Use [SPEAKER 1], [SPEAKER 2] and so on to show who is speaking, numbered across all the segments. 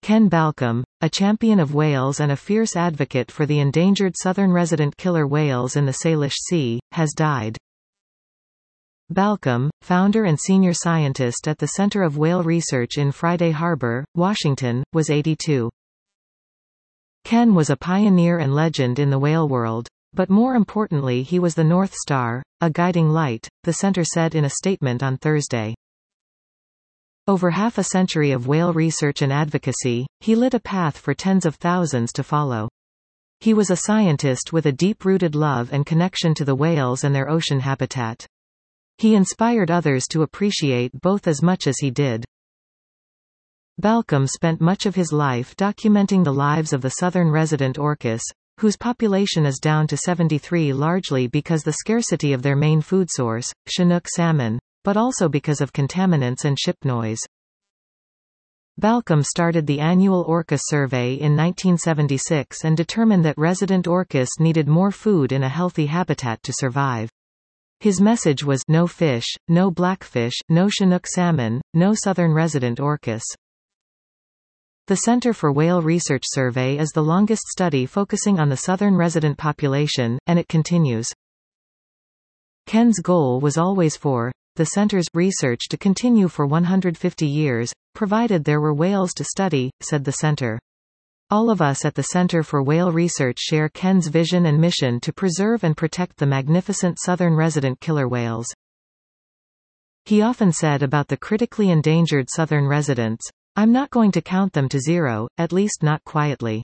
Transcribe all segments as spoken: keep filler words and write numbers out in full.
[SPEAKER 1] Ken Balcombe, a champion of whales and a fierce advocate for the endangered southern resident killer whales in the Salish Sea, has died. Balcombe, founder and senior scientist at the Center of Whale Research in Friday Harbor, Washington, was eighty-two. Ken was a pioneer and legend in the whale world. But more importantly, he was the North Star, a guiding light, the center said in a statement on Thursday. Over half a century of whale research and advocacy, he lit a path for tens of thousands to follow. He was a scientist with a deep-rooted love and connection to the whales and their ocean habitat. He inspired others to appreciate both as much as he did. Balcombe spent much of his life documenting the lives of the southern resident orcas, whose population is down to seventy-three largely because the scarcity of their main food source, Chinook salmon, but also because of contaminants and ship noise. Balcombe started the annual Orca Survey in nineteen seventy-six and determined that resident orcas needed more food in a healthy habitat to survive. His message was, no fish, no blackfish, no Chinook salmon, no southern resident orcas. The Center for Whale Research Survey is the longest study focusing on the southern resident population, and it continues. Ken's goal was always for the center's research to continue for one hundred fifty years, provided there were whales to study, said the center. All of us at the Center for Whale Research share Ken's vision and mission to preserve and protect the magnificent southern resident killer whales. He often said about the critically endangered southern residents, "I'm not going to count them to zero, at least not quietly."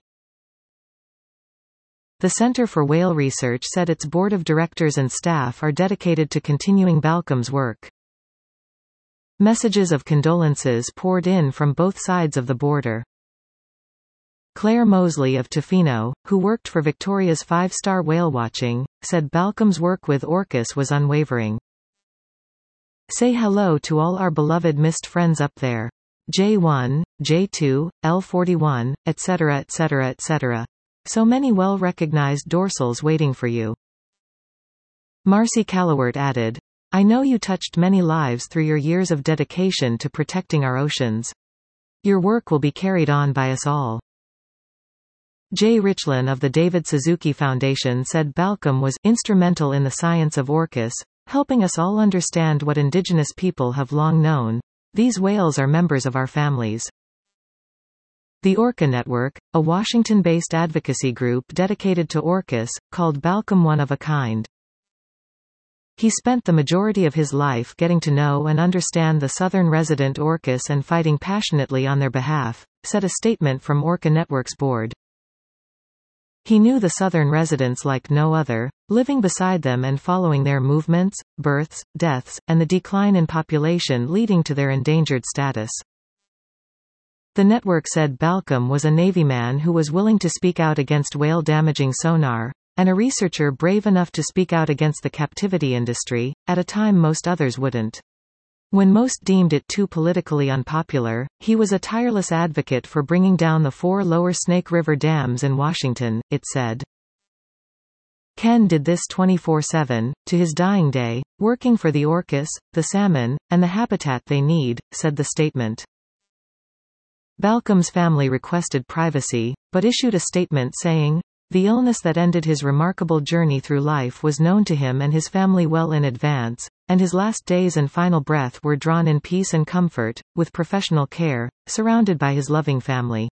[SPEAKER 1] The Center for Whale Research said its board of directors and staff are dedicated to continuing Balcombe's work. Messages of condolences poured in from both sides of the border. Claire Mosley of Tofino, who worked for Victoria's five-star whale watching, said Balcombe's work with orcas was unwavering. "Say hello to all our beloved missed friends up there. J one, J two, L forty-one, et cetera et cetera et cetera. So many well-recognized dorsals waiting for you." Marcy Callowert added, "I know you touched many lives through your years of dedication to protecting our oceans. Your work will be carried on by us all." Jay Richland of the David Suzuki Foundation said Balcombe was instrumental in the science of orcas, helping us all understand what indigenous people have long known. These whales are members of our families. The Orca Network, a Washington-based advocacy group dedicated to orcas, called Balcombe one of a kind. He spent the majority of his life getting to know and understand the southern resident orcas and fighting passionately on their behalf, said a statement from Orca Network's board. He knew the southern residents like no other, living beside them and following their movements, births, deaths, and the decline in population leading to their endangered status. The network said Balcombe was a Navyman who was willing to speak out against whale-damaging sonar, and a researcher brave enough to speak out against the captivity industry, at a time most others wouldn't. When most deemed it too politically unpopular, he was a tireless advocate for bringing down the four lower Snake River dams in Washington, it said. Ken did this twenty-four seven, to his dying day, working for the orcas, the salmon, and the habitat they need, said the statement. Balcombe's family requested privacy, but issued a statement saying, "The illness that ended his remarkable journey through life was known to him and his family well in advance, and his last days and final breath were drawn in peace and comfort, with professional care, surrounded by his loving family."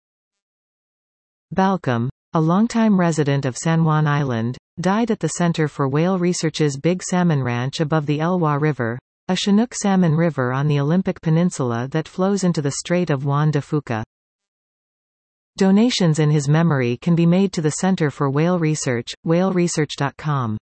[SPEAKER 1] Balcombe, a longtime resident of San Juan Island, died at the Center for Whale Research's Big Salmon Ranch above the Elwha River, a Chinook salmon river on the Olympic Peninsula that flows into the Strait of Juan de Fuca. Donations in his memory can be made to the Center for Whale Research, whale research dot com.